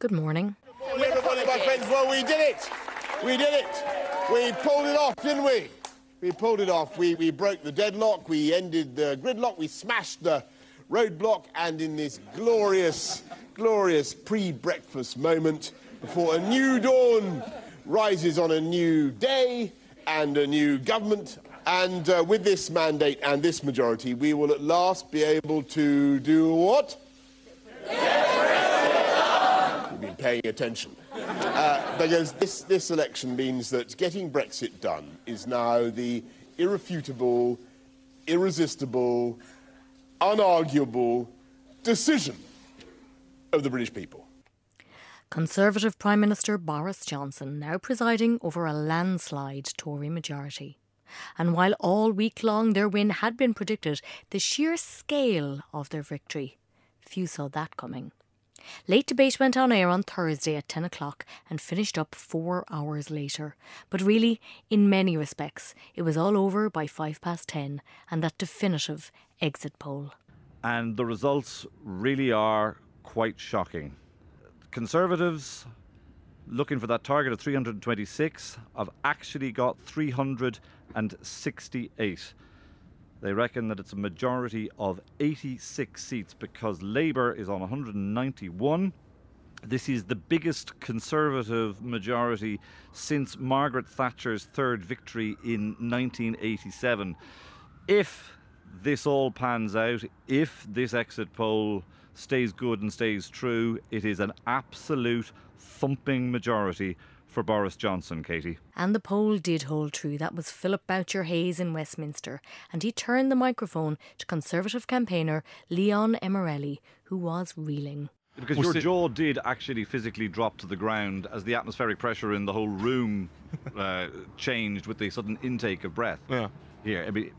Good morning. Good morning, everybody, my friends. Well, we did it. We did it. We pulled it off, didn't we? We pulled it off. We broke the deadlock. We ended the gridlock. We smashed the roadblock. And in this glorious, glorious pre-breakfast moment, before a new dawn rises on a new day and a new government, and with this mandate and this majority, we will at last be able to do what? You've been paying attention. Because this election means that getting Brexit done is now the irrefutable, irresistible, unarguable decision of the British people. Conservative Prime Minister Boris Johnson now presiding over a landslide Tory majority. And while all week long their win had been predicted, the sheer scale of their victory, few saw that coming. Late debate went on air on Thursday at 10 o'clock and finished up 4 hours later. But really, in many respects, it was all over by 10:05 and that definitive exit poll. And the results really are quite shocking. Conservatives, looking for that target of 326, have actually got 368. They reckon that it's a majority of 86 seats because Labour is on 191. This is the biggest Conservative majority since Margaret Thatcher's third victory in 1987. If this all pans out, if this exit poll stays good and stays true, it is an absolute thumping majority for Boris Johnson, Katie. And the poll did hold true. That was Philip Boucher-Hayes in Westminster. And he turned the microphone to Conservative campaigner Leon Emerelli, who was reeling. Because your jaw did actually physically drop to the ground as the atmospheric pressure in the whole room changed with the sudden intake of breath. Yeah. Here, I mean,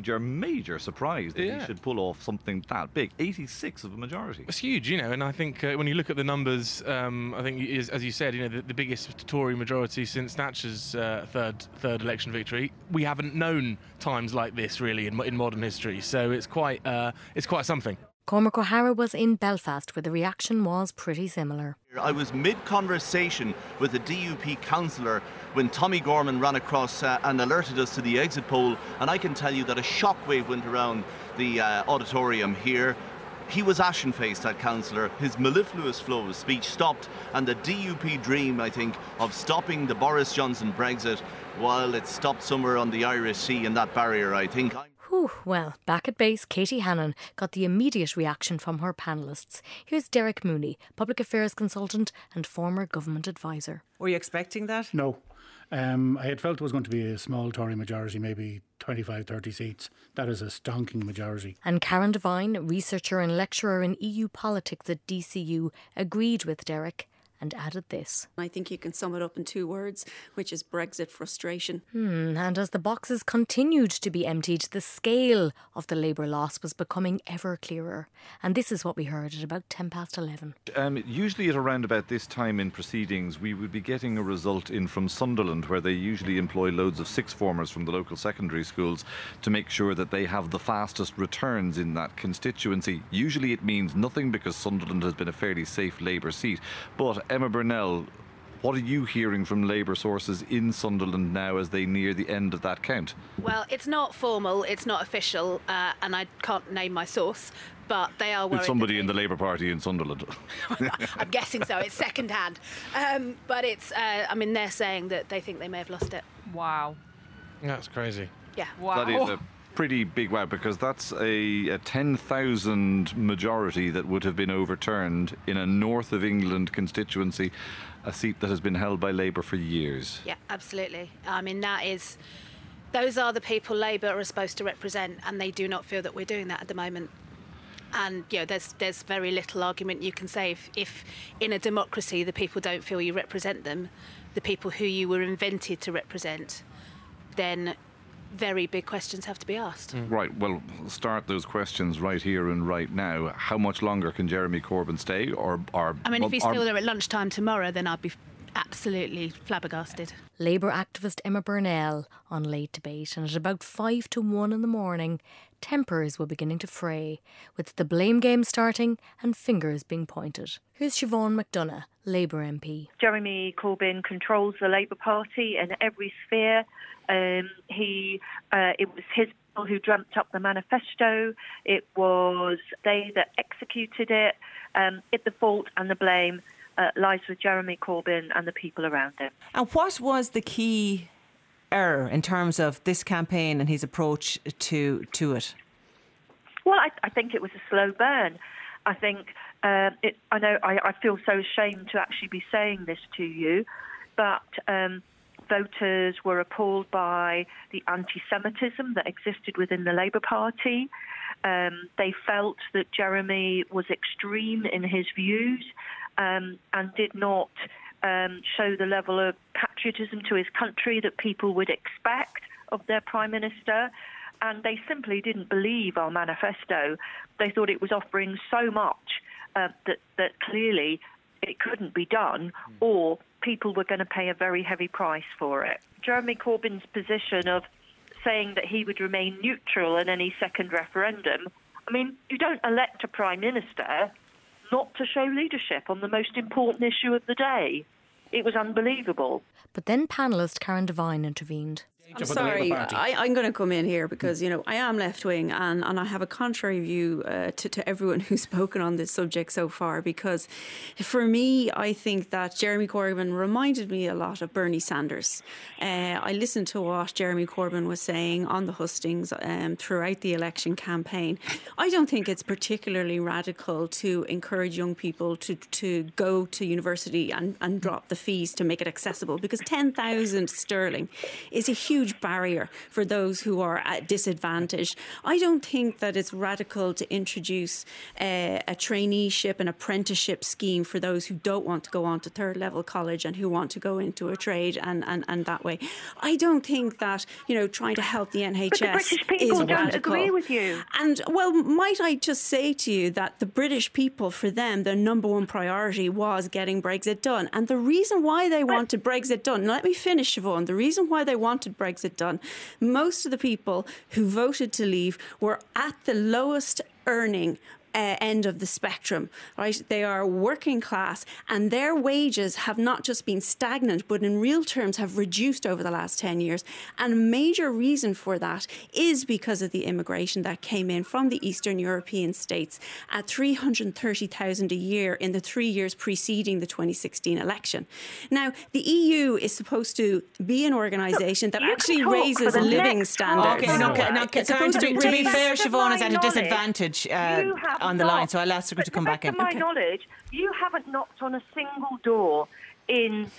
major surprise that he should pull off something that big. 86 of a majority. It's huge, you know, and I think when you look at the numbers, I think, as you said, you know, the biggest Tory majority since Thatcher's third election victory. We haven't known times like this really in modern history, so it's quite something. Cormac O'Hara was in Belfast where the reaction was pretty similar. I was mid-conversation with a DUP councillor when Tommy Gorman ran across and alerted us to the exit poll, and I can tell you that a shockwave went around the auditorium here. He was ashen-faced, that councillor. His mellifluous flow of speech stopped, and the DUP dream, I think, of stopping the Boris Johnson Brexit, while it stopped somewhere on the Irish Sea and that barrier, I think. Whew, well, back at base, Katie Hannon got the immediate reaction from her panellists. Here's Derek Mooney, public affairs consultant and former government advisor. Were you expecting that? No. I had felt it was going to be a small Tory majority, maybe 25-30 seats. That is a stonking majority. And Karen Devine, researcher and lecturer in EU politics at DCU, agreed with Derek and added this. I think you can sum it up in 2 words, which is Brexit frustration. And as the boxes continued to be emptied, the scale of the Labour loss was becoming ever clearer. And this is what we heard at about 11:10. Usually at around about this time in proceedings, we would be getting a result in from Sunderland, where they usually employ loads of sixth formers from the local secondary schools to make sure that they have the fastest returns in that constituency. Usually it means nothing because Sunderland has been a fairly safe Labour seat. But Emma Burnell, what are you hearing from Labour sources in Sunderland now as they near the end of that count? Well, it's not formal, it's not official, and I can't name my source, but they are worried. It's somebody in the Labour Party in Sunderland. I'm guessing so, it's second hand. But it's, they're saying that they think they may have lost it. Wow. That's crazy. Yeah. Wow. That is a pretty big wow, because that's a 10,000 majority that would have been overturned in a north of England constituency, a seat that has been held by Labour for years. Yeah, absolutely. I mean, those are the people Labour are supposed to represent, and they do not feel that we're doing that at the moment. And, you know, there's very little argument you can say if in a democracy the people don't feel you represent them, the people who you were invented to represent, then very big questions have to be asked. Right, well, start those questions right here and right now. How much longer can Jeremy Corbyn stay? If he's still there at lunchtime tomorrow, then I'd be absolutely flabbergasted. Labour activist Emma Burnell on Late Debate, and at about 5 to 1 in the morning, tempers were beginning to fray, with the blame game starting and fingers being pointed. Here's Siobhan McDonagh, Labour MP. Jeremy Corbyn controls the Labour Party in every sphere. It was his people who dreamt up the manifesto. It was they that executed it. The fault and the blame lies with Jeremy Corbyn and the people around him. And what was the key error in terms of this campaign and his approach to it? Well, I think it was a slow burn. I think I feel so ashamed to actually be saying this to you, but voters were appalled by the anti-Semitism that existed within the Labour Party. They felt that Jeremy was extreme in his views and did not show the level of patriotism to his country that people would expect of their Prime Minister. And they simply didn't believe our manifesto. They thought it was offering so much that clearly it couldn't be done, or people were going to pay a very heavy price for it. Jeremy Corbyn's position of saying that he would remain neutral in any second referendum, I mean, you don't elect a Prime Minister not to show leadership on the most important issue of the day. It was unbelievable. But then panellist Karen Devine intervened. I'm sorry, I'm going to come in here because, I am left-wing and I have a contrary view to everyone who's spoken on this subject so far, because for me, I think that Jeremy Corbyn reminded me a lot of Bernie Sanders. I listened to what Jeremy Corbyn was saying on the hustings throughout the election campaign. I don't think it's particularly radical to encourage young people to go to university and drop the fees to make it accessible, because 10,000 sterling is a huge barrier for those who are at disadvantage. I don't think that it's radical to introduce a traineeship and apprenticeship scheme for those who don't want to go on to third level college and who want to go into a trade and that way. I don't think that, trying to help the NHS but the British people don't agree with you. And, well, might I just say to you that the British people, for them, their number one priority was getting Brexit done. And the reason why they wanted Brexit done, let me finish, Siobhan, the reason why they wanted Brexit done, most of the people who voted to leave were at the lowest earning end of the spectrum, right? They are working class and their wages have not just been stagnant, but in real terms have reduced over the last 10 years. And a major reason for that is because of the immigration that came in from the Eastern European states at 330,000 a year in the 3 years preceding the 2016 election. Now, the EU is supposed to be an organisation that actually raises living standards. To be fair, Siobhan is at a disadvantage on the line, so I'll ask her to come back in. To my knowledge, you haven't knocked on a single door in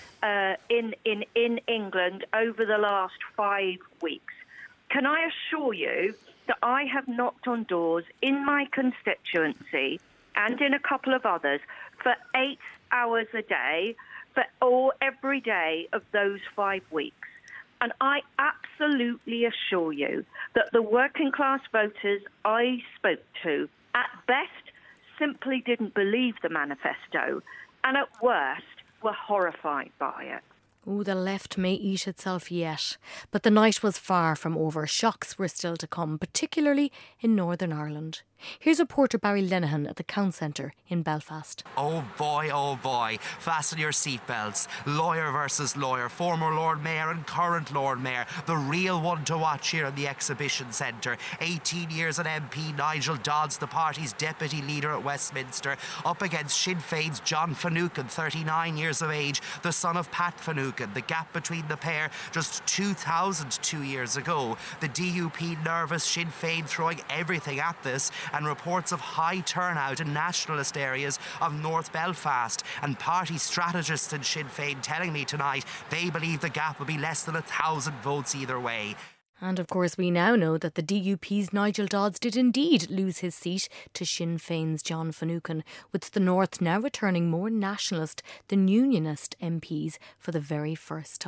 England over the last 5 weeks. Can I assure you that I have knocked on doors in my constituency and in a couple of others for 8 hours a day or every day of those 5 weeks? And I absolutely assure you that the working class voters I spoke to at best simply didn't believe the manifesto, and at worst were horrified by it. Oh, the left may eat itself yet. But the night was far from over. Shocks were still to come, particularly in Northern Ireland. Here's reporter Barry Lenihan at the Count Centre in Belfast. Oh boy, fasten your seatbelts. Lawyer versus lawyer, former Lord Mayor and current Lord Mayor. The real one to watch here in the Exhibition Centre. 18 years an MP, Nigel Dodds, the party's deputy leader at Westminster, up against Sinn Féin's John Finucane, 39 years of age, the son of Pat Finucane. The gap between the pair just 2,002 years ago. The DUP nervous, Sinn Féin throwing everything at this, and reports of high turnout in nationalist areas of North Belfast, and party strategists in Sinn Féin telling me tonight they believe the gap will be less than 1,000 votes either way. And of course we now know that the DUP's Nigel Dodds did indeed lose his seat to Sinn Féin's John Finucane, with the North now returning more nationalist than unionist MPs for the very first time.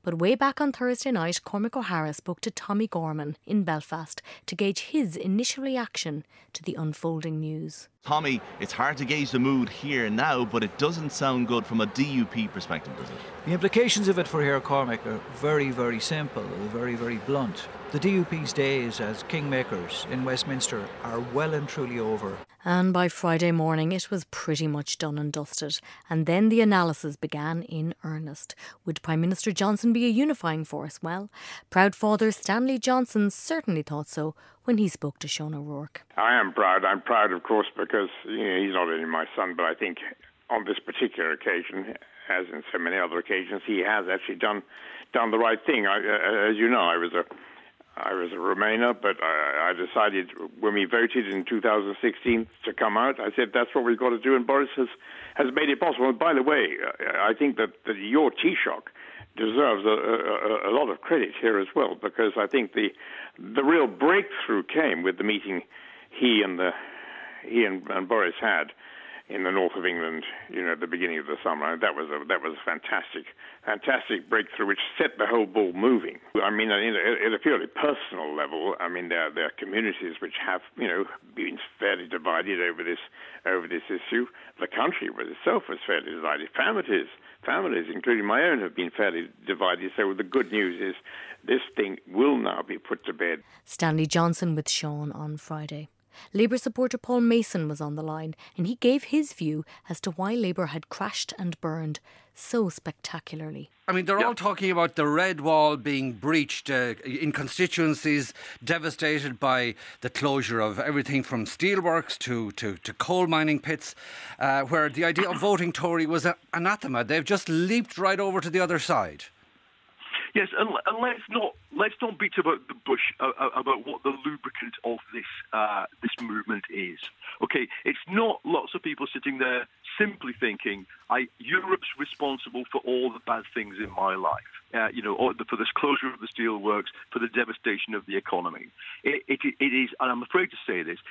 But way back on Thursday night, Cormac O'Hara spoke to Tommy Gorman in Belfast to gauge his initial reaction to the unfolding news. Tommy, it's hard to gauge the mood here now, but it doesn't sound good from a DUP perspective, does it? The implications of it for here, Cormac, are very, very simple, very, very blunt. The DUP's days as kingmakers in Westminster are well and truly over. And by Friday morning it was pretty much done and dusted. And then the analysis began in earnest. Would Prime Minister Johnson be a unifying force? Well, proud father Stanley Johnson certainly thought so when he spoke to Sean O'Rourke. I am proud. I'm proud, of course, because he's not only my son, but I think on this particular occasion, as in so many other occasions, he has actually done the right thing. As you know, I was a Remainer, but I decided when we voted in 2016 to come out, I said that's what we've got to do, and Boris has made it possible. And by the way, I think that your Taoiseach deserves a lot of credit here as well, because I think the real breakthrough came with the meeting he and Boris had in the north of England, at the beginning of the summer. That was a fantastic breakthrough, which set the whole ball moving. I mean, at a purely personal level, I mean, there are communities which have, been fairly divided over this issue. The country itself was fairly divided. Families, including my own, have been fairly divided. So the good news is this thing will now be put to bed. Stanley Johnson with Sean on Friday. Labour supporter Paul Mason was on the line, and he gave his view as to why Labour had crashed and burned so spectacularly. I mean, they're all talking about the red wall being breached in constituencies devastated by the closure of everything from steelworks to coal mining pits, where the idea of voting Tory was anathema. They've just leaped right over to the other side. Yes, and let's not beat about the bush about what the lubricant of this movement is. Okay, it's not lots of people sitting there simply thinking, Europe's responsible for all the bad things in my life. For this closure of the steelworks, for the devastation of the economy. It is, and I'm afraid to say this,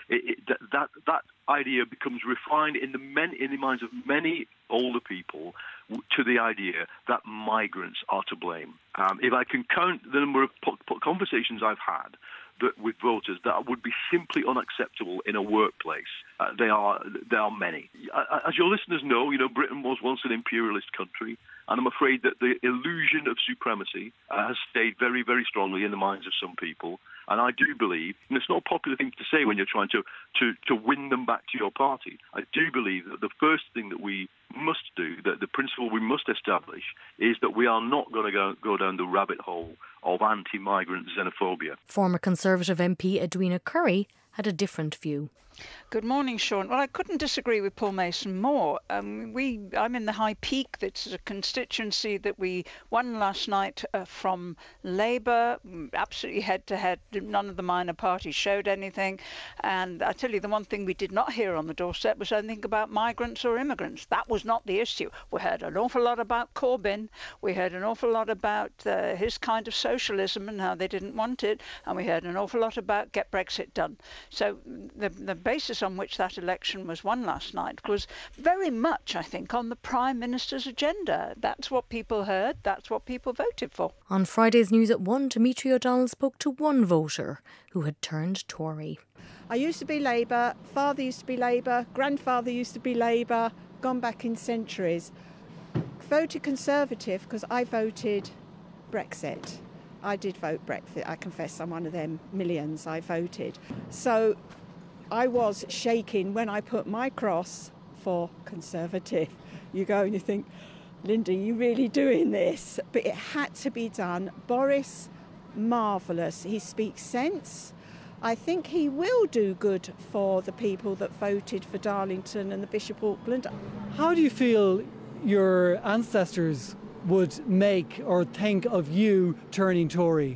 that idea becomes refined in the minds of many older people to the idea that migrants are to blame. If I can count the number of conversations I've had with voters that would be simply unacceptable in a workplace, they are many. As your listeners know, Britain was once an imperialist country, and I'm afraid that the illusion of supremacy has stayed very, very strongly in the minds of some people. And I do believe, and it's not a popular thing to say when you're trying to win them back to your party, I do believe that the first thing that we must do, that the principle we must establish, is that we are not going to go down the rabbit hole of anti-migrant xenophobia. Former Conservative MP Edwina Curry had a different view. Good morning, Sean. Well, I couldn't disagree with Paul Mason more. I'm in the High Peak. That's a constituency that we won last night from Labour, absolutely head-to-head. None of the minor parties showed anything. And I tell you, the one thing we did not hear on the doorstep was anything about migrants or immigrants. That was not the issue. We heard an awful lot about Corbyn. We heard an awful lot about his kind of socialism and how they didn't want it. And we heard an awful lot about get Brexit done. So the basis on which that election was won last night was very much, I think, on the Prime Minister's agenda. That's what people heard. That's what people voted for. On Friday's News at 1, Dimitri O'Donnell spoke to one voter who had turned Tory. I used to be Labour, father used to be Labour, grandfather used to be Labour, gone back in centuries. Voted Conservative because I voted Brexit. I did vote Brexit. I confess I'm one of them millions I voted. So I was shaking when I put my cross for Conservative. You go and you think, Linda, you really doing this? But it had to be done. Boris, marvellous. He speaks sense. I think he will do good for the people that voted for Darlington and the Bishop Auckland. How do you feel your ancestors would make or think of you turning Tory?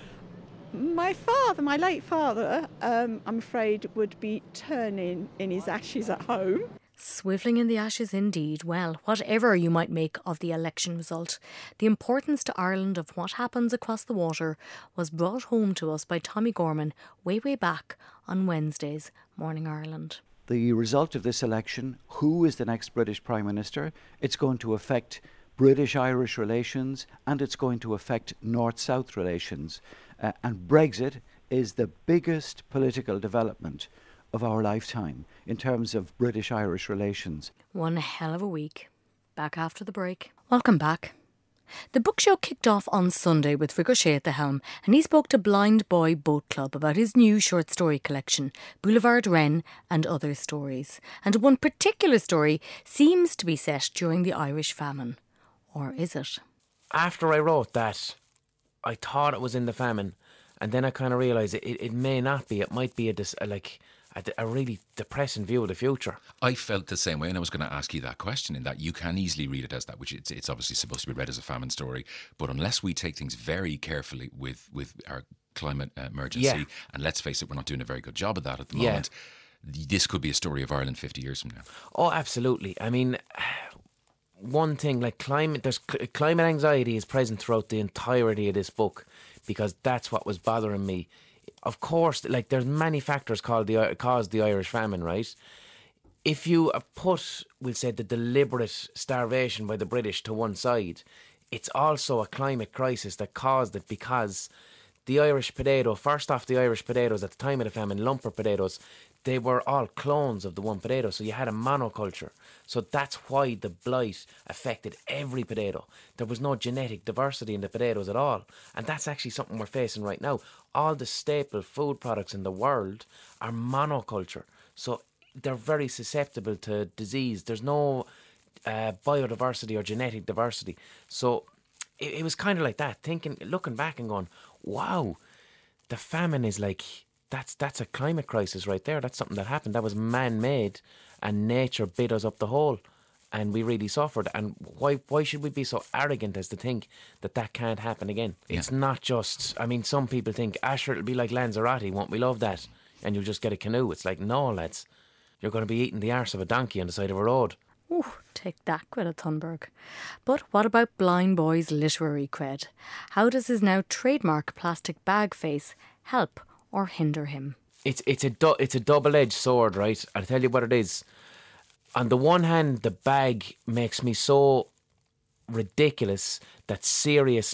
My father, my late father, I'm afraid would be turning in his ashes at home. Swivelling in the ashes indeed. Well, whatever you might make of the election result, the importance to Ireland of what happens across the water was brought home to us by Tommy Gorman way back on Wednesday's Morning Ireland. The result of this election, who is the next British Prime Minister, it's going to affect British-Irish relations, and it's going to affect North-South relations. And Brexit is the biggest political development of our lifetime in terms of British-Irish relations. One hell of a week. Back after the break. Welcome back. The book show kicked off on Sunday with Ricochet at the helm, and he spoke to Blind Boy Boat Club about his new short story collection, Boulevard Wren and Other Stories. And one particular story seems to be set during the Irish famine. Or is it? After I wrote that, I thought it was in the famine, and then I kind of realised it may not be. It might be a really depressing view of the future. I felt the same way, and I was going to ask you that question, in that you can easily read it as that, which it's obviously supposed to be read as a famine story, but unless we take things very carefully with our climate emergency, and let's face it, we're not doing a very good job of that at the moment, this could be a story of Ireland 50 years from now. Oh, absolutely. I mean, one thing, like climate anxiety is present throughout the entirety of this book, because that's what was bothering me. Of course, like, there's many factors caused the Irish famine, right? If you put, we'll say, the deliberate starvation by the British to one side, it's also a climate crisis that caused it, because the Irish potato, first off, the Irish potatoes at the time of the famine, lumper potatoes, they were all clones of the one potato, so you had a monoculture. So that's why the blight affected every potato. There was no genetic diversity in the potatoes at all. And that's actually something we're facing right now. All the staple food products in the world are monoculture. So they're very susceptible to disease. There's no biodiversity or genetic diversity. So it was kind of like that, looking back and going, wow, the famine is like... That's a climate crisis right there. That's something that happened. That was man-made, and nature bit us up the hole, and we really suffered. And why should we be so arrogant as to think that can't happen again? Yeah. It's not just... I mean, some people think, sure, it'll be like Lanzarote, won't we love that? And you'll just get a canoe. It's like, no, lads. You're going to be eating the arse of a donkey on the side of a road. Ooh, take that, Greta Thunberg. But what about Blind Boy's literary cred? How does his now trademark plastic bag face help or hinder him? It's a double-edged sword, right? I'll tell you what it is. On the one hand, the bag makes me so ridiculous that the serious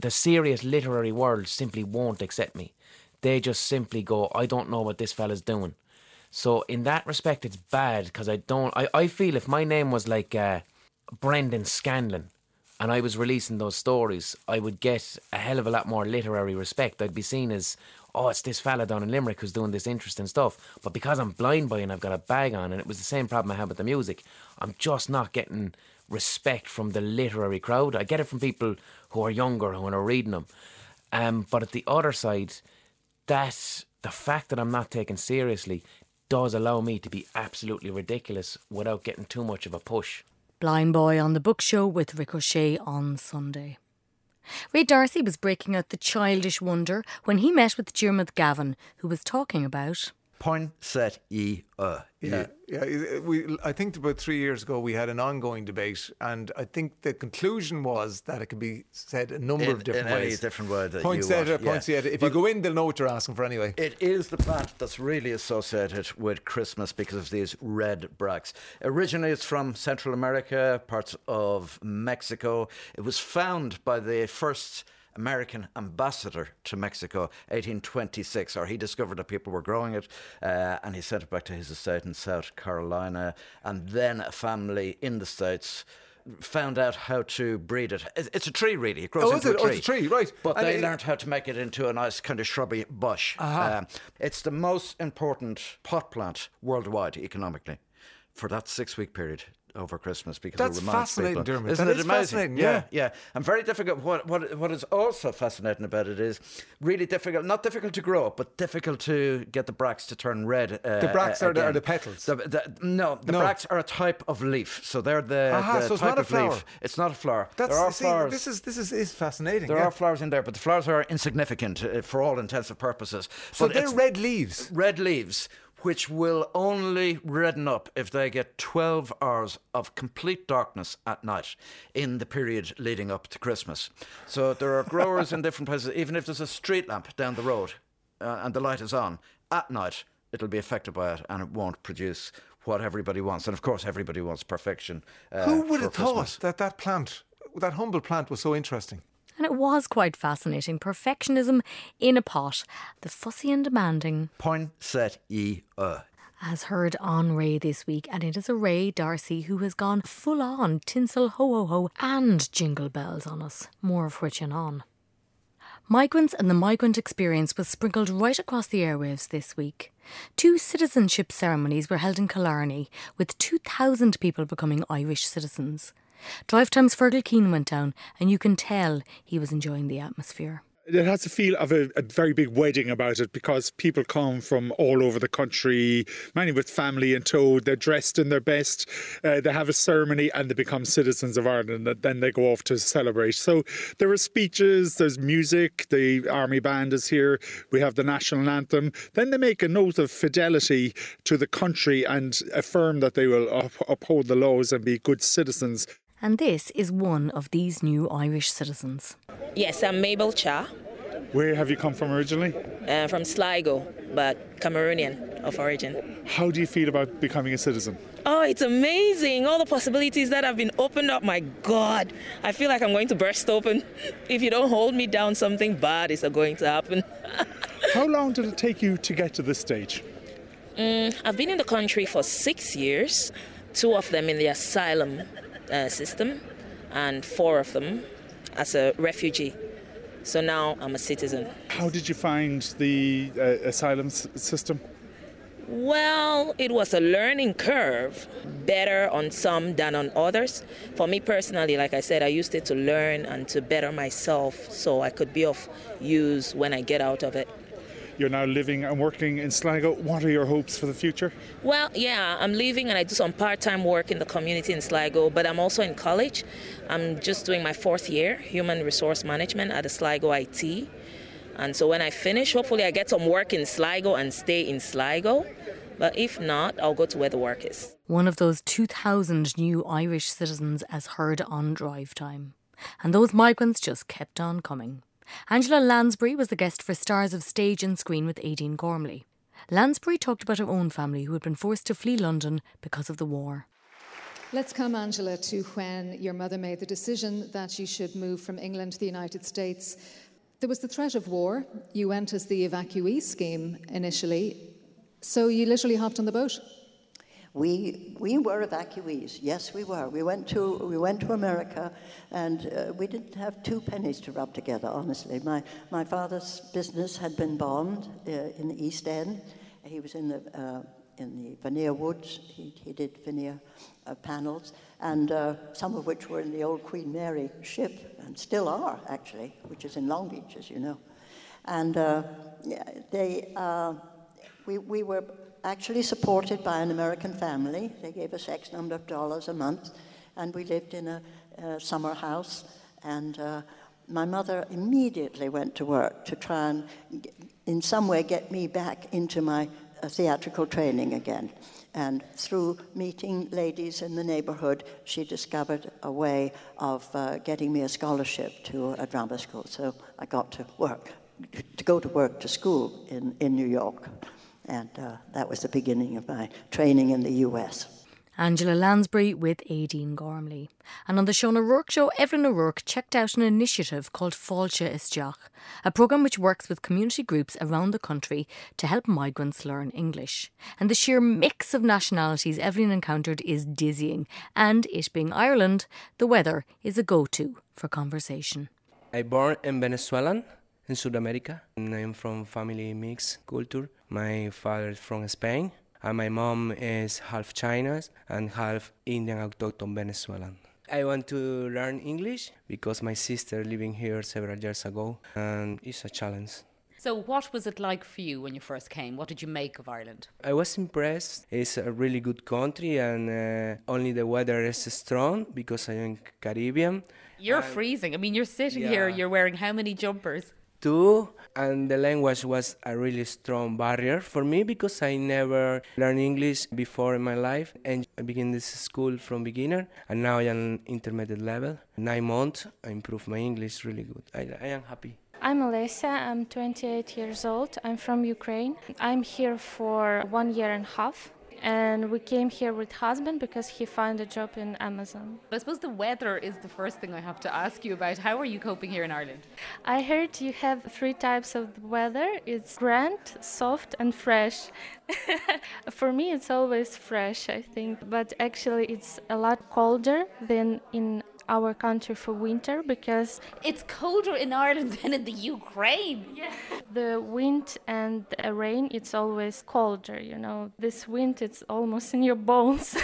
literary world simply won't accept me. They just simply go, I don't know what this fella's doing. So in that respect, it's bad, because I feel if my name was like Brendan Scanlon, and I was releasing those stories, I would get a hell of a lot more literary respect. I'd be seen as, oh, it's this fella down in Limerick who's doing this interesting stuff. But because I'm Blind Boy and I've got a bag on, and it was the same problem I had with the music, I'm just not getting respect from the literary crowd. I get it from people who are younger, who are reading them. But at the other side, the fact that I'm not taken seriously does allow me to be absolutely ridiculous without getting too much of a push. Blind Boy on the book show with Ricochet on Sunday. Ray D'Arcy was breaking out the childish wonder when he met with Diarmuid Gavin, who was talking about Poinsett Yeah. I think about 3 years ago we had an ongoing debate, and I think the conclusion was that it could be said a number of different ways. In any different word that Poinsettia. If you go in, they'll know what you're asking for anyway. It is the plant that's really associated with Christmas because of these red bracts. Originally, it's from Central America, parts of Mexico. It was found by the first American ambassador to Mexico, 1826, or he discovered that people were growing it, and he sent it back to his estate in South Carolina, and then a family in the States found out how to breed it. It's a tree, really. It grows into a tree. It's a tree, right. But they learned how to make it into a nice kind of shrubby bush. It's the most important pot plant worldwide economically for that 6-week period over Christmas, because that's it reminds fascinating, people. Diarmuid. Isn't That it is amazing? fascinating, Yeah. And very difficult. What is also fascinating about it is really difficult, not difficult to grow, but difficult to get the bracts to turn red. The bracts are the petals? No, the bracts are a type of leaf. So they're the so it's type not a of flower. leaf. It's not a flower. Flowers. This is fascinating. There are flowers in there, but the flowers are insignificant for all intents and purposes. So but they're red leaves? Red leaves, which will only redden up if they get 12 hours of complete darkness at night in the period leading up to Christmas. So there are growers in different places. Even if there's a street lamp down the road and the light is on, at night it'll be affected by it, and it won't produce what everybody wants. And of course everybody wants perfection. Who would have Christmas. thought that plant that humble plant was so interesting. And it was quite fascinating. Perfectionism in a pot. The fussy and demanding. Poinsettia. As heard on Ray this week, and it is a Ray Darcy who has gone full on tinsel ho ho ho and jingle bells on us. More of which anon. Migrants and the migrant experience was sprinkled right across the airwaves this week. 2 citizenship ceremonies were held in Killarney, with 2,000 people becoming Irish citizens. Drive Time's Fergal Keane went down, and you can tell he was enjoying the atmosphere. It has a feel of a very big wedding about it, because people come from all over the country, many with family in tow. They're dressed in their best. They have a ceremony and they become citizens of Ireland, and then they go off to celebrate. So there are speeches, there's music, the army band is here, we have the national anthem. Then they make a note of fidelity to the country and affirm that they will uphold the laws and be good citizens. And this is one of these new Irish citizens. Yes, I'm Mabel Cha. Where have you come from originally? From Sligo, but Cameroonian of origin. How do you feel about becoming a citizen? Oh, it's amazing. All the possibilities that have been opened up. My God, I feel like I'm going to burst open. If you don't hold me down, something bad is going to happen. How long did it take you to get to this stage? I've been in the country for 6 years, 2 of them in the asylum system and 4 of them as a refugee. So now I'm a citizen. How did you find the asylum system? Well, it was a learning curve, better on some than on others. For me personally, like I said, I used it to learn and to better myself so I could be of use when I get out of it. You're now living and working in Sligo. What are your hopes for the future? Well, yeah, I'm leaving and I do some part-time work in the community in Sligo, but I'm also in college. I'm just doing my 4th year, Human Resource Management at the Sligo IT. And so when I finish, hopefully I get some work in Sligo and stay in Sligo. But if not, I'll go to where the work is. One of those 2,000 new Irish citizens as heard on Drive Time. And those migrants just kept on coming. Angela Lansbury was the guest for Stars of Stage and Screen with Aideen Gormley. Lansbury talked about her own family who had been forced to flee London because of the war. Let's come, Angela, to when your mother made the decision that you should move from England to the United States. There was the threat of war. You went as the evacuee scheme initially, so you literally hopped on the boat. We were evacuees. Yes, we were. We went to America, and we didn't have 2 pennies to rub together. Honestly, my father's business had been bombed in the East End. He was in the veneer woods. He did veneer panels, and some of which were in the old Queen Mary ship, and still are actually, which is in Long Beach, as you know. And we were actually supported by an American family. They gave us X number of dollars a month, and we lived in a summer house. And my mother immediately went to work to try and, in some way, get me back into my theatrical training again. And through meeting ladies in the neighborhood, she discovered a way of getting me a scholarship to a drama school. So I got to go to work to school in New York. And that was the beginning of my training in the US. Angela Lansbury with Aideen Gormley. And on the Sean O'Rourke Show, Evelyn O'Rourke checked out an initiative called Fáilte Isteach, a programme which works with community groups around the country to help migrants learn English. And the sheer mix of nationalities Evelyn encountered is dizzying. And it being Ireland, the weather is a go-to for conversation. I born in Venezuela, in South America. And I'm from family mixed culture. My father is from Spain, and my mom is half Chinese and half Indian autochthon Venezuelan. I want to learn English because my sister living here several years ago, and it's a challenge. So what was it like for you when you first came? What did you make of Ireland? I was impressed. It's a really good country, and only the weather is strong because I'm in Caribbean. You're freezing. I mean, you're sitting here, you're wearing how many jumpers? 2, and the language was a really strong barrier for me because I never learned English before in my life, and I began this school from beginner, and now I am intermediate level. 9 months, I improved my English really good. I am happy. I'm Alessia, I'm 28 years old, I'm from Ukraine. I'm here for 1.5 years. And we came here with husband because he found a job in Amazon. I suppose the weather is the first thing I have to ask you about. How are you coping here in Ireland? I heard you have 3 types of weather. It's grand, soft and fresh. For me it's always fresh, I think, but actually it's a lot colder than in our country for winter because it's colder in Ireland than in the Ukraine. Yeah. The wind and the rain, it's always colder, you know. This wind, it's almost in your bones.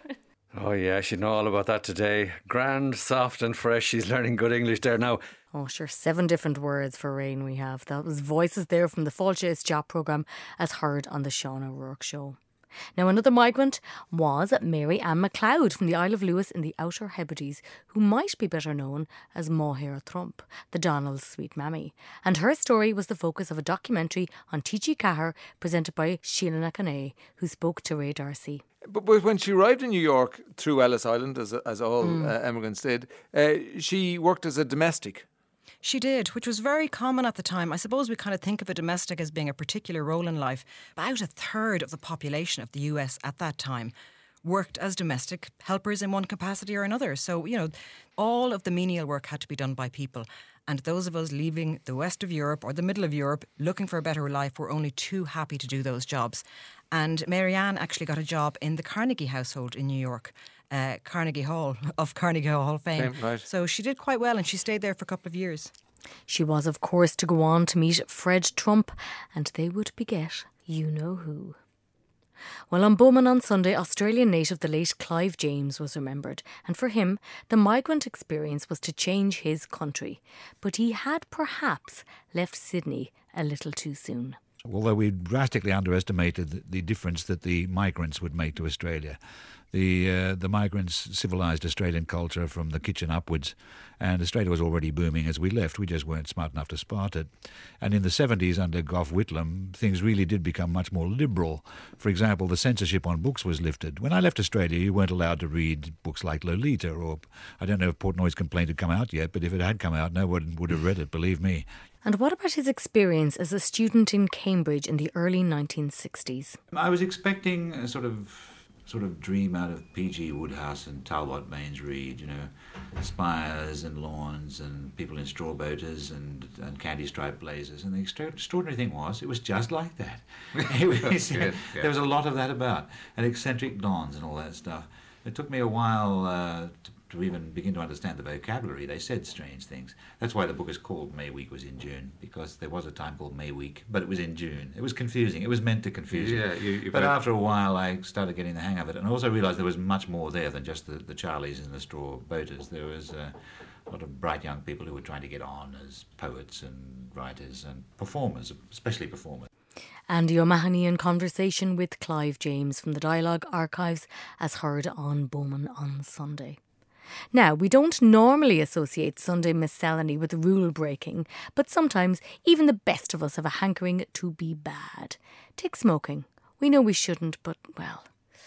Oh yeah, she'd know all about that today. Grand, soft and fresh. She's learning good English there now. Oh, sure, 7 different words for rain we have. That was voices there from the Fáilte is Teacht programme as heard on the Sean O'Rourke Show. Now, another migrant was Mary Ann MacLeod from the Isle of Lewis in the Outer Hebrides, who might be better known as Máire Trump, the Donald's sweet mammy. And her story was the focus of a documentary on T.G. Cahir presented by Sheila Canay, who spoke to Ray D'Arcy. But when she arrived in New York through Ellis Island, as all emigrants did, she worked as a domestic. She did, which was very common at the time. I suppose we kind of think of a domestic as being a particular role in life. About 1/3 of the population of the US at that time worked as domestic helpers in one capacity or another. So, you know, all of the menial work had to be done by people. And those of us leaving the west of Europe or the middle of Europe looking for a better life were only too happy to do those jobs. And Mary Ann actually got a job in the Carnegie household in New York. Carnegie Hall, of Carnegie Hall fame. Right. So she did quite well and she stayed there for a couple of years. She was, of course, to go on to meet Fred Trump, and they would beget you-know-who. Well, on Bowman on Sunday, Australian native the late Clive James was remembered, and for him, the migrant experience was to change his country. But he had perhaps left Sydney a little too soon. Although we drastically underestimated the difference that the migrants would make to Australia. The migrants civilised Australian culture from the kitchen upwards, and Australia was already booming as we left. We just weren't smart enough to spot it. And in the 70s, under Gough Whitlam, things really did become much more liberal. For example, the censorship on books was lifted. When I left Australia, you weren't allowed to read books like Lolita, or I don't know if Portnoy's Complaint had come out yet, but if it had come out, no one would have read it, believe me. And what about his experience as a student in Cambridge in the early 1960s? I was expecting a sort of dream out of P.G. Wodehouse and Talbot Baines Reid, you know, spires and lawns and people in straw boaters and candy striped blazers. And the extraordinary thing was, it was just like that. There was a lot of that about, and eccentric dons and all that stuff. It took me a while to even begin to understand the vocabulary. They said strange things. That's why the book is called May Week Was in June, because there was a time called May Week, but it was in June. It was confusing. It was meant to confuse you. But after a while, I started getting the hang of it, and I also realised there was much more there than just the Charlies and the straw boaters. There was a lot of bright young people who were trying to get on as poets and writers and performers, especially performers. Andy O'Mahony in conversation with Clive James from the Dialogue Archives as heard on Bowman on Sunday. Now, we don't normally associate Sunday miscellany with rule breaking, but sometimes even the best of us have a hankering to be bad. Take smoking. We know we shouldn't, but, well.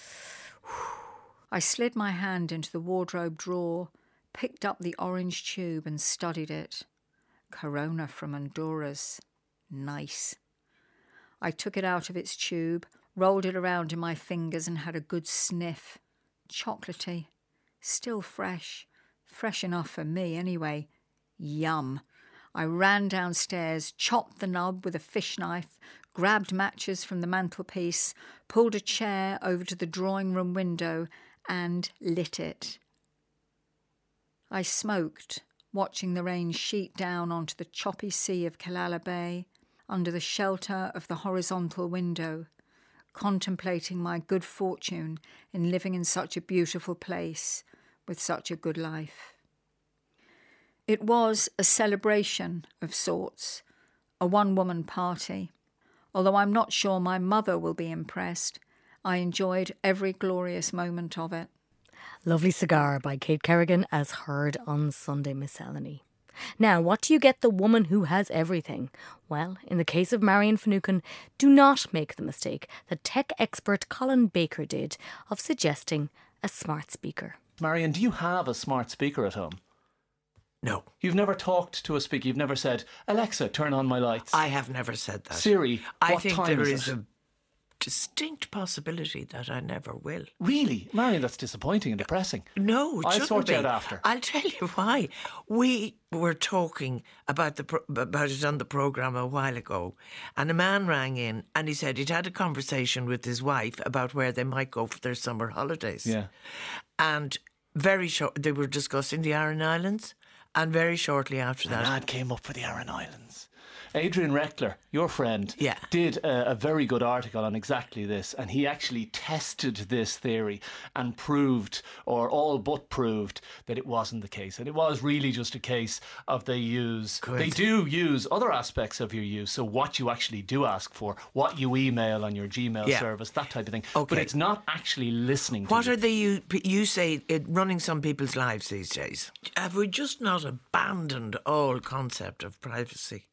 I slid my hand into the wardrobe drawer, picked up the orange tube and studied it. Corona from Honduras. Nice. I took it out of its tube, rolled it around in my fingers and had a good sniff. Chocolatey. Still fresh. Fresh enough for me, anyway. Yum. I ran downstairs, chopped the nub with a fish knife, grabbed matches from the mantelpiece, pulled a chair over to the drawing room window and lit it. I smoked, watching the rain sheet down onto the choppy sea of Killala Bay, under the shelter of the horizontal window, contemplating my good fortune in living in such a beautiful place with such a good life. It was a celebration of sorts, a one-woman party. Although I'm not sure my mother will be impressed, I enjoyed every glorious moment of it. Lovely Cigar by Kate Kerrigan as heard on Sunday Miscellany. Now, what do you get the woman who has everything? Well, in the case of Marion Finucane, do not make the mistake that tech expert Colin Baker did of suggesting a smart speaker. Marion, do you have a smart speaker at home? No. You've never talked to a speaker? You've never said, Alexa, turn on my lights? I have never said that. Siri, I what think time there is is it? a distinct possibility that I never will. Really? Marion, that's disappointing and depressing. No, it I'll shouldn't sort be. you out after. I'll tell you why. We were talking about it on the programme a while ago, and a man rang in and he said he'd had a conversation with his wife about where they might go for their summer holidays. Yeah. And very short, they were discussing the Aran Islands, and very shortly after that... An ad came up for the Aran Islands. Adrian Reckler, your friend, yeah, did a very good article on exactly this, and he actually tested this theory and proved, or all but proved, that it wasn't the case. And it was really just a case of they do use other aspects of your use, so what you actually do ask for, what you email on your Gmail service, that type of thing. Okay. But it's not actually listening to What you. are they, you say, running some people's lives these days? Have we just not abandoned all concept of privacy?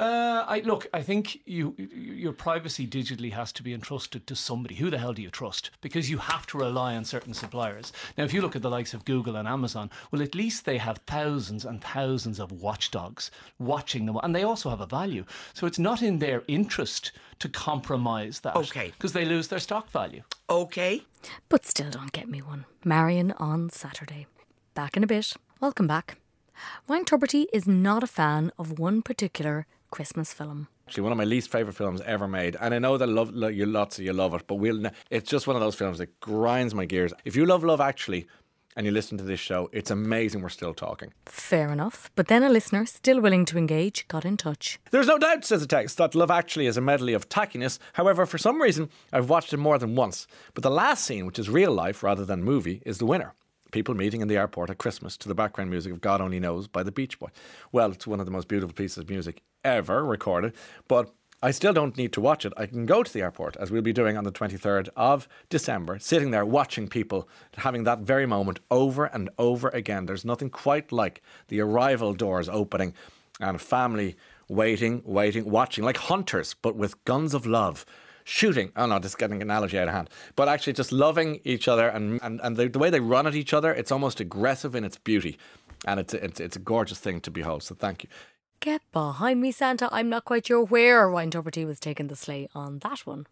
I think your privacy digitally has to be entrusted to somebody. Who the hell do you trust? Because you have to rely on certain suppliers. Now, if you look at the likes of Google and Amazon, well, at least they have thousands and thousands of watchdogs watching them, and they also have a value. So it's not in their interest to compromise that. Okay. Because they lose their stock value. Okay. But still don't get me one. Marion on Saturday. Back in a bit. Welcome back. Ryan Tubridy is not a fan of one particular Christmas film. Actually, one of my least favourite films ever made, and I know that lots of you love it, but it's just one of those films that grinds my gears. If you love Love Actually and you listen to this show, it's amazing we're still talking. Fair enough, but then a listener, still willing to engage, got in touch. There's no doubt, says the text, that Love Actually is a medley of tackiness. However, for some reason, I've watched it more than once. But the last scene, which is real life rather than movie, is the winner. People meeting in the airport at Christmas to the background music of God Only Knows by the Beach Boys. Well, it's one of the most beautiful pieces of music ever recorded, but I still don't need to watch it. I can go to the airport, as we'll be doing on the 23rd of December, sitting there watching people having that very moment over and over again. There's nothing quite like the arrival doors opening and a family waiting, watching, like hunters, but with guns of love. Shooting, oh no, just getting an analogy out of hand, but actually just loving each other and the way they run at each other, it's almost aggressive in its beauty, and it's a gorgeous thing to behold, so thank you. Get behind me, Santa. I'm not quite sure where Ryan Tubridy was taking the sleigh on that one.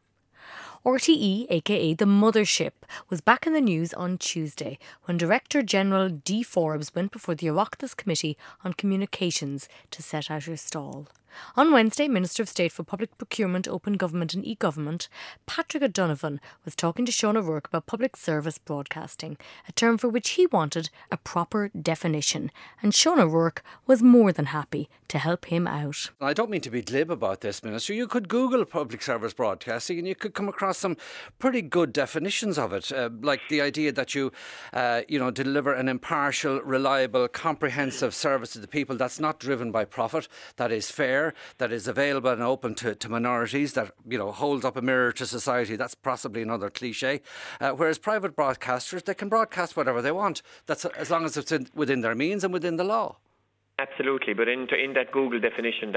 RTE, aka The Mothership, was back in the news on Tuesday when Director General Dee Forbes went before the Oireachtas Committee on Communications to set out her stall. On Wednesday, Minister of State for Public Procurement, Open Government and E-Government, Patrick O'Donovan, was talking to Sean O'Rourke about public service broadcasting, a term for which he wanted a proper definition, and Sean O'Rourke was more than happy to help him out. I don't mean to be glib about this, Minister. You could Google public service broadcasting and you could come across some pretty good definitions of it, like the idea that you deliver an impartial, reliable, comprehensive service to the people that's not driven by profit, that is fair, that is available and open to minorities, that holds up a mirror to society. That's possibly another cliche. Whereas private broadcasters, they can broadcast whatever they want. That's as long as it's within their means and within the law. Absolutely, but in that Google definition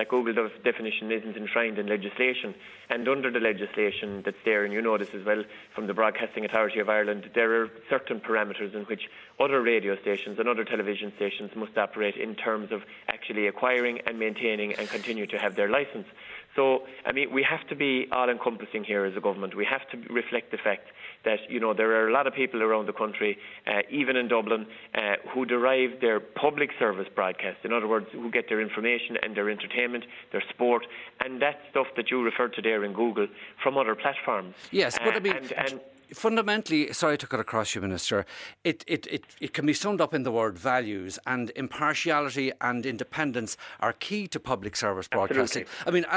isn't enshrined in legislation. And under the legislation that's there, and you know this as well from the Broadcasting Authority of Ireland, there are certain parameters in which other radio stations and other television stations must operate in terms of actually acquiring and maintaining and continue to have their licence. So, we have to be all-encompassing here as a government. We have to reflect the fact that, there are a lot of people around the country, even in Dublin, who derive their public service broadcast, in other words, who get their information and their entertainment, their sport, and that stuff that you referred to there in Google, from other platforms. Yes, but fundamentally, sorry to cut across you, Minister, it can be summed up in the word values, and impartiality and independence are key to public service broadcasting. Absolutely.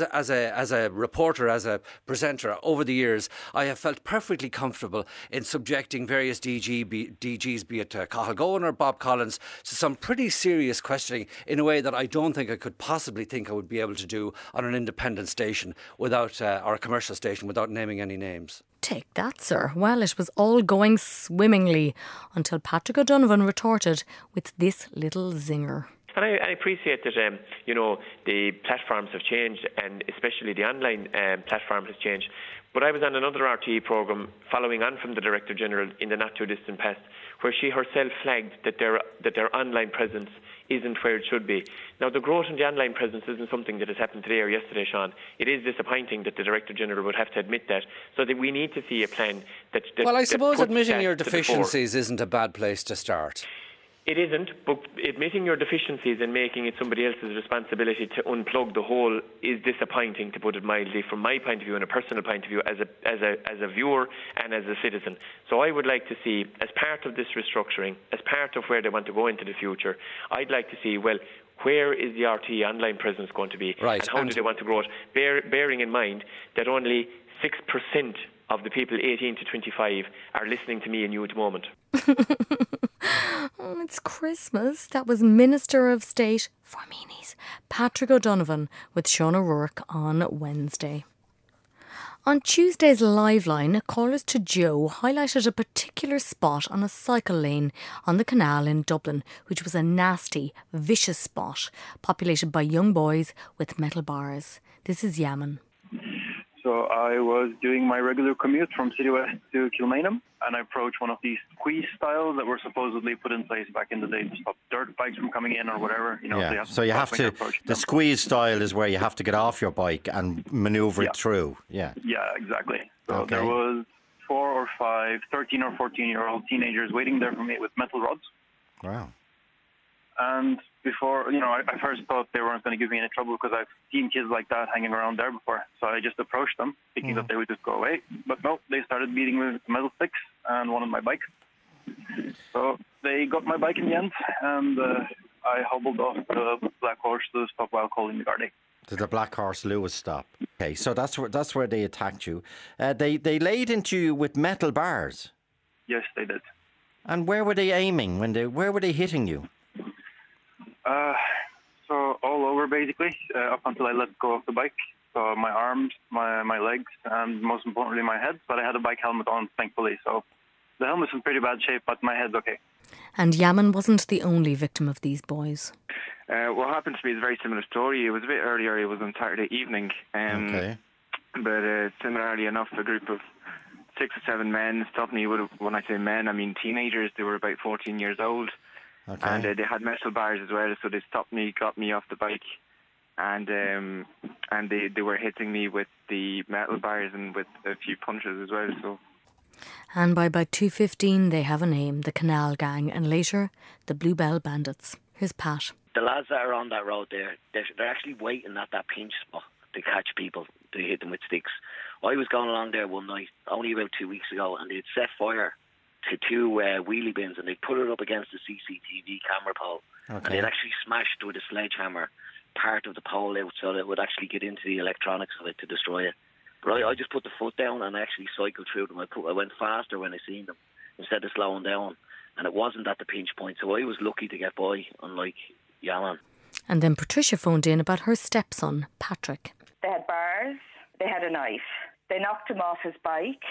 As a reporter, as a presenter, over the years, I have felt perfectly comfortable in subjecting various DGs, be it Cathal Gowan or Bob Collins, to some pretty serious questioning in a way that I don't think I could possibly think I would be able to do on an independent station or a commercial station without naming any names. Take that, sir. Well, it was all going swimmingly until Patrick O'Donovan retorted with this little zinger. And I appreciate that, the platforms have changed, and especially the online platform has changed. But I was on another RTE programme following on from the Director General in the not-too-distant past, where she herself flagged that their online presence isn't where it should be. Now, the growth in the online presence isn't something that has happened today or yesterday, Sean. It is disappointing that the Director General would have to admit that, so that we need to see a plan that well, I suppose puts admitting that your to the fore. deficiencies isn't a bad place to start. It isn't, but admitting your deficiencies and making it somebody else's responsibility to unplug the hole is disappointing, to put it mildly, from my point of view and a personal point of view as a viewer and as a citizen. So I would like to see, as part of this restructuring, as part of where they want to go into the future, I'd like to see, well, where is the RTE online presence going to be, right, and how do they want to grow it? Bearing in mind that only 6% of the people 18 to 25 are listening to me and you at the moment. Oh, it's Christmas. That was Minister of State for Meanies, Patrick O'Donovan, with Sean O'Rourke on Wednesday. On Tuesday's Live Line, callers to Joe highlighted a particular spot on a cycle lane on the canal in Dublin, which was a nasty, vicious spot, populated by young boys with metal bars. This is Yaman. So I was doing my regular commute from City West to Kilmainham, and I approached one of these squeeze styles that were supposedly put in place back in the day to stop dirt bikes from coming in or whatever. So you have to. The squeeze style is where you have to get off your bike and manoeuvre it through. Yeah, exactly. So there was 4 or 5 13 or 14-year-old teenagers waiting there for me with metal rods. Wow. And before, I first thought they weren't going to give me any trouble because I've seen kids like that hanging around there before. So I just approached them, thinking that they would just go away. But no, they started beating me with metal sticks and wanted my bike. So they got my bike in the end, and I hobbled off the Black Horse to stop while calling the Gardaí. To the Black Horse Lewis stop. Okay, so that's where they attacked you. They laid into you with metal bars. Yes, they did. And where were they aiming? Where were they hitting you? So all over basically, up until I let go of the bike. So my arms, my legs, and most importantly my head. But I had a bike helmet on, thankfully. So the helmet's in pretty bad shape, but my head's okay. And Yaman wasn't the only victim of these boys. What happened to me is a very similar story. It was a bit earlier. It was on Saturday evening. But similarly enough, a group of 6 or 7 men stopped me. When I say men, I mean teenagers. They were about 14 years old. Okay. And they had metal bars as well, so they stopped me, got me off the bike, and they were hitting me with the metal bars and with a few punches as well. So. And by about 2:15 they have a name, the Canal Gang, and later the Bluebell Bandits. Here's Pat. The lads that are on that road there, they're actually waiting at that pinch spot to catch people, to hit them with sticks. I was going along there one night, only about 2 weeks ago, and they'd set fire to 2 wheelie bins, and they put it up against the CCTV camera pole, and they'd actually smashed with a sledgehammer part of the pole out so that it would actually get into the electronics of it to destroy it. But I just put the foot down and I actually cycled through them. I went faster when I seen them instead of slowing down, and it wasn't at the pinch point, so I was lucky to get by, unlike Yaman. And then Patricia phoned in about her stepson, Patrick. They had bars, they had a knife. They knocked him off his bike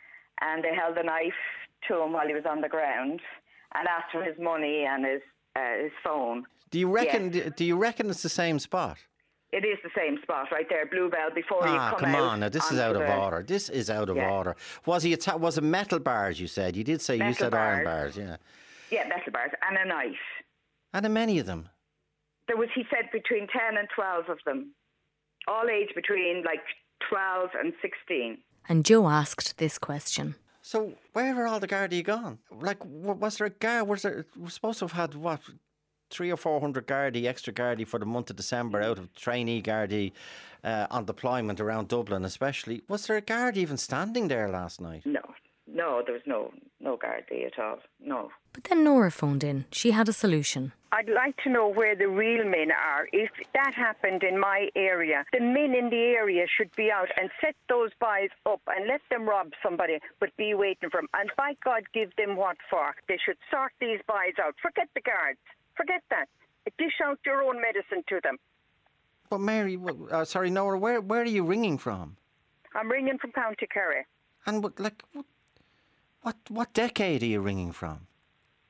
and they held the knife to him while he was on the ground and asked for his money and his phone. Do you reckon? Yes. Do you reckon it's the same spot? It is the same spot right there, Bluebell. Before you come out. Come on! Now this is out of order. This is out of order. Was he? Was it metal bars? You said. You did say. You said iron bars. Yeah. Yeah, metal bars and a knife. And how many of them? There was. He said between 10 and 12 of them, all aged between like 12 and 16. And Joe asked this question. So where are all the Gardaí gone? Like, was there a guard? We're supposed to have had, 300 or 400 Gardaí, extra Gardaí for the month of December out of trainee Gardaí on deployment around Dublin especially. Was there a guard even standing there last night? No, there was no Gardaí at all, no. But then Nora phoned in. She had a solution. I'd like to know where the real men are. If that happened in my area, the men in the area should be out and set those boys up and let them rob somebody, but be waiting for them. And by God, give them what for. They should sort these boys out. Forget the guards. Forget that. Dish out your own medicine to them. But Mary, Nora, where are you ringing from? I'm ringing from County Kerry. And what decade are you ringing from?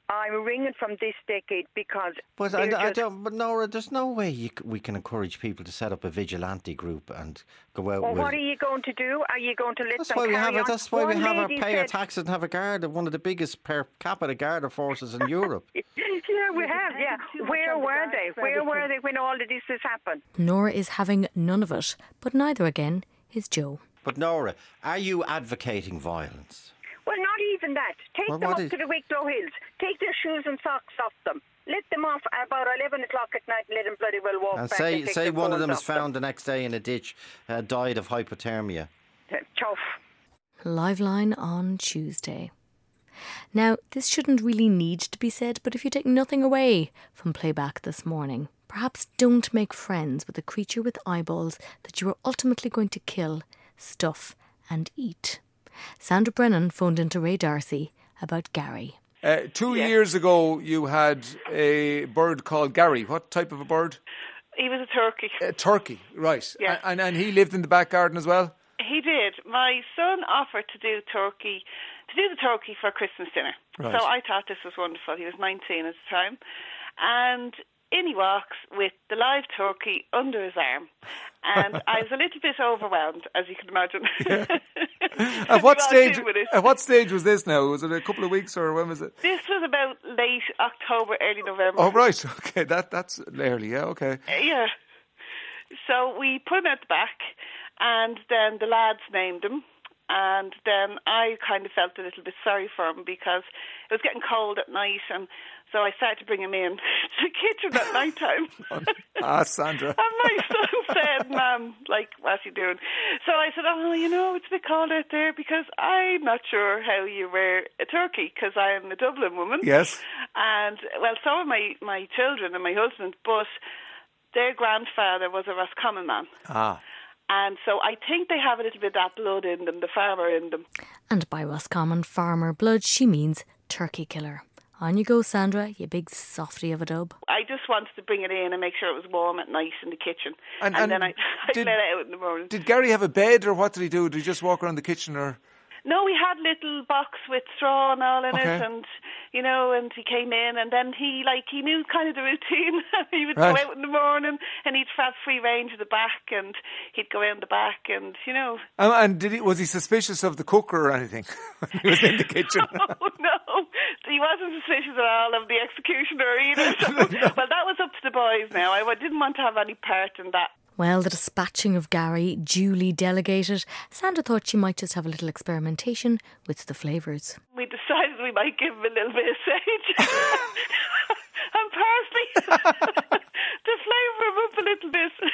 I'm ringing from this decade because... But but Nora, there's no way we can encourage people to set up a vigilante group and go out Well, with... what are you going to do? Are you going to let That's them why we carry have on? it. That's why we One have our lady pay our said- taxes and have a guard, one of the biggest per capita Garda forces in Europe. Yeah, we have, yeah. Where were they? Where were they when all of this has happened? Nora is having none of it, but neither again is Joe. But Nora, are you advocating violence? Well, not even that. Take Well, them what up is- to the Wicklow Hills. Take their shoes and socks off them. Let them off about 11 o'clock at night and let them bloody well walk And back. say and take say their one of phones them is off them. found the next day in a ditch, died of hypothermia. Tough. Liveline on Tuesday. Now, this shouldn't really need to be said, but if you take nothing away from playback this morning, perhaps don't make friends with a creature with eyeballs that you are ultimately going to kill, stuff and eat. Sandra Brennan phoned into Ray Darcy about Gary. 2 years ago, you had a bird called Gary. What type of a bird? He was a turkey. A turkey, right. Yeah. And he lived in the back garden as well? He did. My son offered to do the turkey for Christmas dinner. Right. So I thought this was wonderful. He was 19 at the time. And in he walks with the live turkey under his arm. And I was a little bit overwhelmed, as you can imagine. At what Walked stage? in with it. At what stage was this now? Was it a couple of weeks or when was it? This was about late October, early November. Oh right, okay, that's early, yeah, okay. Yeah. So we put him at the back, and then the lads named him. And then I kind of felt a little bit sorry for him because it was getting cold at night, and so I started to bring him in to the kitchen at night time. Sandra. And my son said, Mum, like, what's he doing? So I said, it's a bit cold out there because I'm not sure how you wear a turkey because I'm a Dublin woman. Yes. And, well, so are my children and my husband, but their grandfather was a Roscommon man. Ah. And so I think they have a little bit of that blood in them, the farmer in them. And by Roscommon farmer blood, she means turkey killer. On you go, Sandra, you big softy of a dub. I just wanted to bring it in and make sure it was warm at night in the kitchen. And then I let it out in the morning. Did Gary have a bed or what did he do? Did he just walk around the kitchen or...? No, we had little box with straw and all in Okay. it, and and he came in, and then he knew kind of the routine. He would Right. go out in the morning, and he'd have free range at the back, and he'd go out in the back, and And was he suspicious of the cooker or anything when he was in the kitchen? No, he wasn't suspicious at all of the executioner either. So, well, that was up to the boys now. I didn't want to have any part in that. Well, the dispatching of Gary, duly delegated, Sandra thought she might just have a little experimentation with the flavours. We decided we might give him a little bit of sage and parsley to flavour him up a little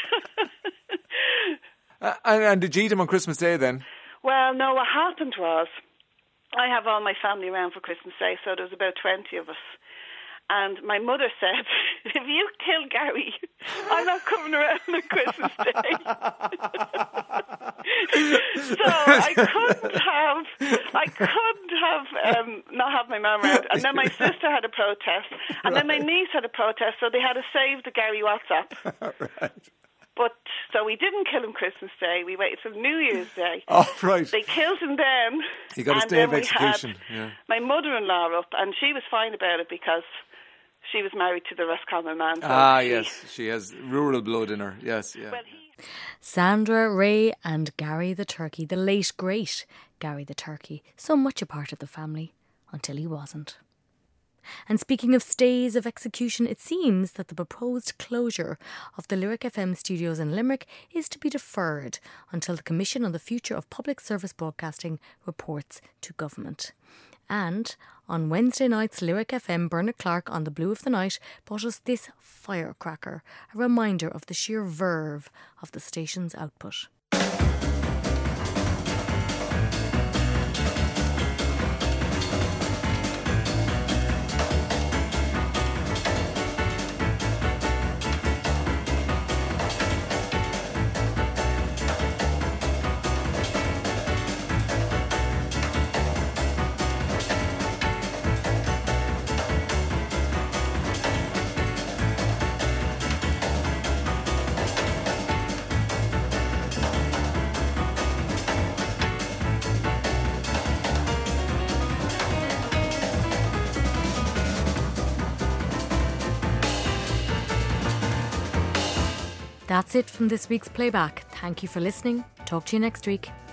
bit. And did you eat him on Christmas Day then? Well, no, what happened was I have all my family around for Christmas Day, so there was about 20 of us. And my mother said, if you kill Gary, I'm not coming around on Christmas Day. So I couldn't have not have my mum around. And then my sister had a protest. And then my niece had a protest, so they had to save the Gary WhatsApp. Right. But, so we didn't kill him Christmas Day. We waited till New Year's Day. Oh, right. They killed him then. You got a and stay then of we execution. had Yeah. my mother-in-law up, and she was fine about it because she was married to the Roscommon man. So Yes. She has rural blood in her. Yes, yeah. Sandra, Ray and Gary the turkey, the late great Gary the turkey, so much a part of the family until he wasn't. And speaking of stays of execution, it seems that the proposed closure of the Lyric FM studios in Limerick is to be deferred until the Commission on the Future of Public Service Broadcasting reports to government. And on Wednesday night's Lyric FM, Bernard Clark on The Blue of the Night brought us this firecracker, a reminder of the sheer verve of the station's output. That's it from this week's playback. Thank you for listening. Talk to you next week.